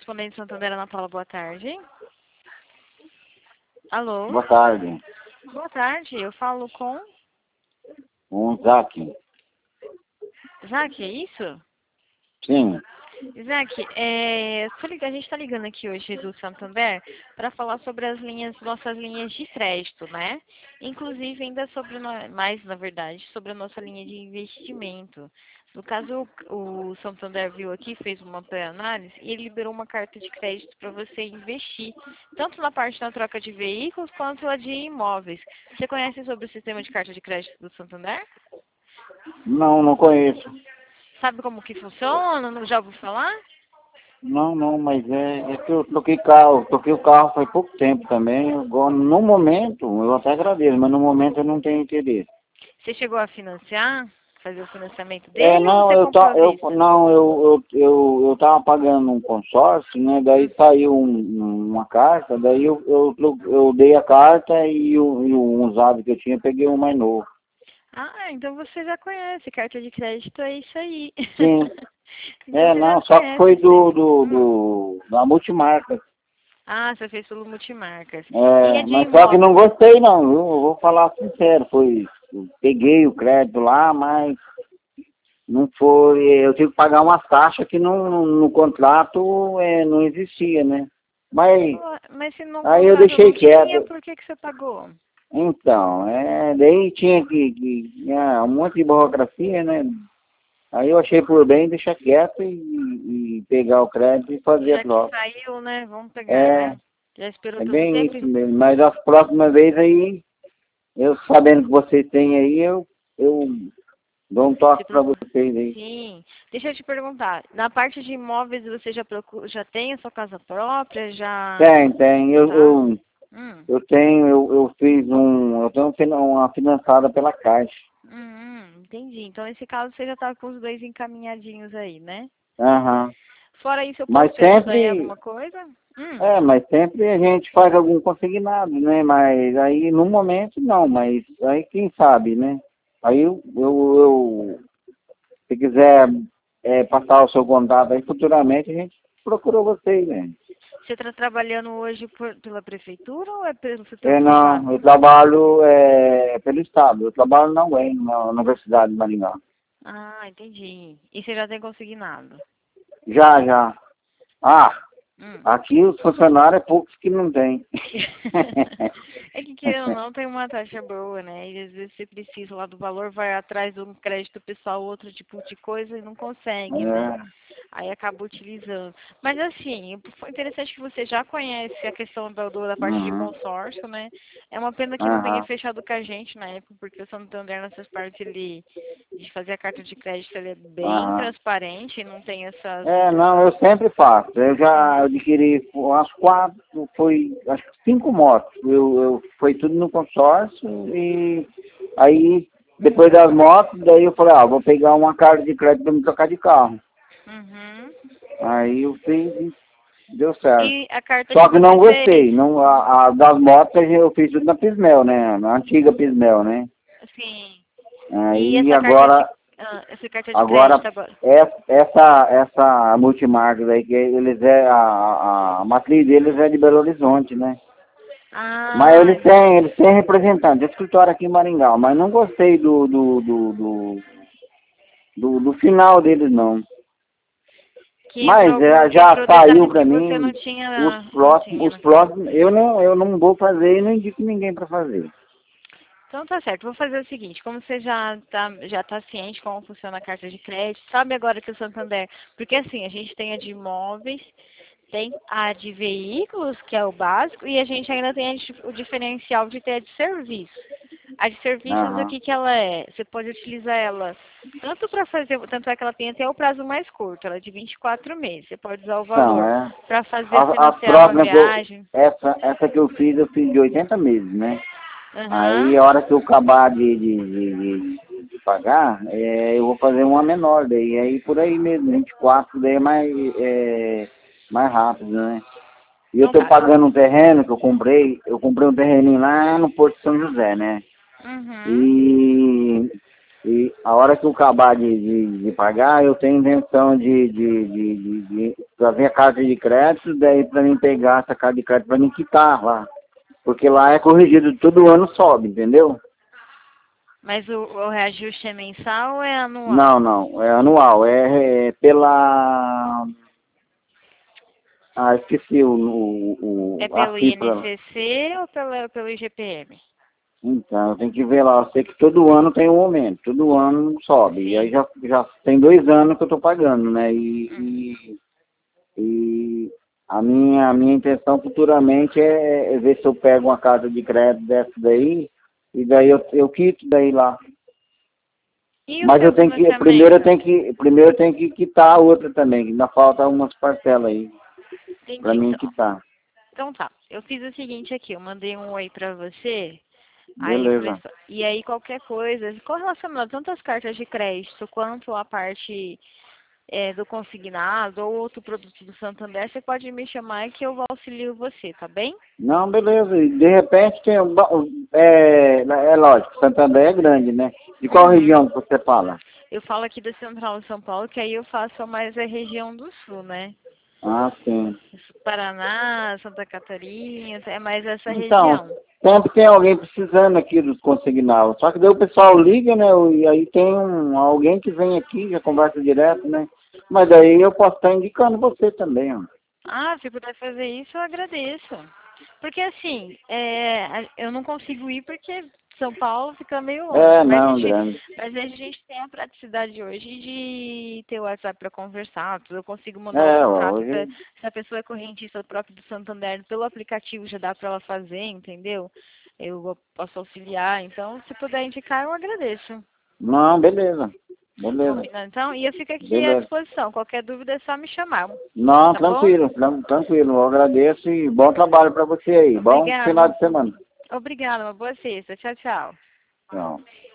Correspondente Santander, Ana Paula, boa tarde. Alô? Boa tarde. Boa tarde, eu falo com... Zac. Zac, é isso? Sim. Zac, a gente está ligando aqui hoje do Santander para falar sobre as nossas linhas de crédito, né? Inclusive ainda mais, na verdade, sobre a nossa linha de investimento. No caso, o Santander viu aqui, fez uma pré-análise e ele liberou uma carta de crédito para você investir, tanto na parte da troca de veículos quanto a de imóveis. Você conhece sobre o sistema de carta de crédito do Santander? Não conheço. Sabe como que funciona? Já ouviu falar? Não, mas é que eu troquei carro. Troquei o carro faz pouco tempo também. No momento, eu até agradeço, mas no momento eu não tenho interesse. Você chegou a financiar? Fazer o financiamento dele ou Não, você comprou à vista? eu tava pagando um consórcio, né? Daí saiu uma carta, daí eu dei a carta e o usado que eu tinha, peguei um mais novo. Ah, então você já conhece. Carta de crédito é isso aí. Sim. Então você já Só que conhece foi o sistema. da multimarca. Ah, você fez pelo Multimarcas. E é de Mas só que não imóveis? gostei não, viu? Eu vou falar sincero, eu peguei o crédito lá, mas não foi, eu tive que pagar uma taxa que no contrato não existia, né? Mas Mas se no aí eu contrato deixei não tinha, quieto. por que você pagou? Então, daí tinha um monte de burocracia, né? Aí eu achei por bem deixar quieto e pegar o crédito e fazer a Já que troca. saiu, né? Vamos pegar, É, né? Já esperou é tanto bem tempo? isso mesmo. Mas as próximas vezes aí, eu sabendo que vocês têm aí, eu dou um Se toque para preocupa. vocês aí. Sim. Deixa eu te perguntar. Na parte de imóveis, você já tem a sua casa própria? Já... Tem. Tá? Hum. Eu tenho uma financiada pela Caixa. Entendi. Então, nesse caso, você já tá com os dois encaminhadinhos aí, né? Aham. Fora isso, eu posso Mas te ajudar em sempre, alguma coisa? mas sempre a gente faz algum consignado, né? Mas aí no momento não, mas aí quem sabe, né? Aí se quiser passar o seu contato aí futuramente, a gente procura vocês, né? Você está trabalhando hoje pela prefeitura ou é pelo setor privado? Não, eu trabalho pelo Estado, eu trabalho na UEM, na Universidade de Maringá. Ah, entendi. E você já tem consignado? Já. Ah, Hum. aqui os funcionários é poucos que não tem. É que querendo ou não, tem uma taxa boa, né? E às vezes você precisa lá do valor, vai atrás de um crédito pessoal, outro tipo de coisa e não consegue, né? Aí acaba utilizando. Mas assim, foi interessante que você já conhece a questão da parte de Uhum. consórcio, né? É uma pena que não tenha Aham. fechado com a gente na época, porque o Santander nessas partes de fazer a carta de crédito, ele é bem Aham. transparente, não tem essas... Não, eu sempre faço. Eu já adquiri umas 4, acho que 5 motos. Foi tudo no consórcio e aí, depois das motos, daí eu falei, vou pegar uma carta de crédito para me trocar de carro. Uhum. Aí eu fiz e deu certo. E a carta que Só que não você fez, gostei. Não, a das motos eu fiz tudo na Pismel, né? Na antiga Pismel, né? assim, e Aí agora, essa carta de crédito agora? essa multimarcas aí, que a matriz deles é de Belo Horizonte, né? Mas Ah, eles têm representante, escritório aqui em Maringá, mas não gostei do final deles não. que Mas já entrou saiu detalhes para que você mim, não tinha os na carta. próximos, eu não vou fazer e não indico ninguém para fazer. Então tá certo, vou fazer o seguinte, como você já tá ciente como funciona a carta de crédito, sabe agora que o Santander, porque assim, a gente tem a de imóveis, tem a de veículos, que é o básico, e a gente ainda tem o diferencial de ter a de serviço. A de serviços, o Aham. que que ela é? Você pode utilizar ela tanto para fazer, tanto é que ela tem até o prazo mais curto, ela é de 24 meses. Você pode usar o Então, valor para as financiar uma próximas viagem. essa que eu fiz de 80 meses, né? Aham. Aí a hora que eu acabar de pagar, eu vou fazer uma menor, daí aí por aí mesmo, 24 daí mais rápido, né? E eu Então tô tá. pagando um terreno que eu comprei um terreninho lá no Porto de São José, né? Uhum. E E a hora que eu acabar de pagar, eu tenho intenção de fazer a carta de crédito, daí para mim pegar essa carta de crédito para mim quitar lá. Porque lá é corrigido, todo ano sobe, entendeu? Mas o reajuste é mensal ou é anual? Não, não, é anual, é pela... Ah, esqueci É a pelo cifra. INCC ou pelo IGPM? Então, tem que ver lá. Eu sei que todo ano tem um aumento, todo ano sobe. E aí Sim. já tem 2 anos que eu estou pagando, né? Uhum. E a minha intenção futuramente é ver se eu pego uma carta de crédito dessa daí, e daí eu quito daí lá. E o Mas seu eu tenho que, financiamento? primeiro eu tenho que quitar a outra também, que ainda falta umas parcelas aí para Entendi. mim Então, quitar. então tá. Eu fiz o seguinte aqui, eu mandei um oi pra você. Aí eu falei, Beleza. e aí qualquer coisa, correlacionado tanto às cartas de crédito quanto à parte do consignado ou outro produto do Santander, você pode me chamar que eu auxilio você, tá bem? Não, beleza. E de repente tem é lógico, Santander é grande, né? De qual Uhum. região que você fala? Eu falo aqui da Central de São Paulo, que aí eu faço mais a região do Sul, né? Ah, sim. Paraná, Santa Catarina, é mais essa Então, região. sempre tem alguém precisando aqui dos consignados. Só que daí o pessoal liga, né? E aí tem alguém que vem aqui, já conversa direto, né? Mas daí eu posso estar indicando você também, ó. Ah, se puder fazer isso, eu agradeço. Porque assim, eu não consigo ir porque São Paulo fica meio longe, É, não, grande. mas a gente tem a praticidade hoje de ter o WhatsApp para conversar, tudo. Eu consigo mandar o É, ó, contrato, hoje. se a pessoa é correntista próprio do Santander, pelo aplicativo já dá para ela fazer, entendeu? Posso auxiliar, então se puder indicar, eu agradeço. Não, beleza. Beleza. Combinado, então? E eu fico aqui à Beleza. disposição. Qualquer dúvida é só me chamar, Não, tá bom? tranquilo, tranquilo. Eu agradeço e bom trabalho para você aí. Bom final Obrigada. de semana. Obrigada, uma boa sexta. Tchau, tchau. Tchau.